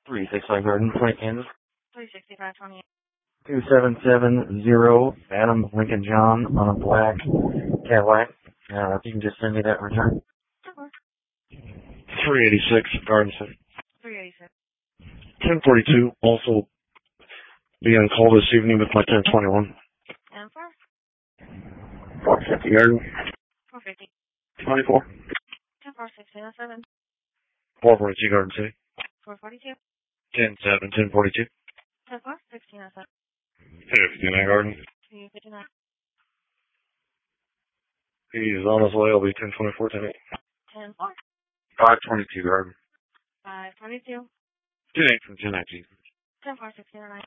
365 Garden, Flint, Kansas. 36528. 2770 Adam Lincoln John on a black Cadillac. If you can just send me that return. Sure. 386 Garden City. 386. 1042, also be on call this evening with my 1021. And 4? 450 Garden. 450. 24. 104607. 442 Garden City. 442. 10-7, 1042. 10-4, 1607. 59 Garden. 259. He's on his way. I'll be 1024 tonight. 10-4. 522 Garden. 522. 10-8 from 1019. 10-4, 1609.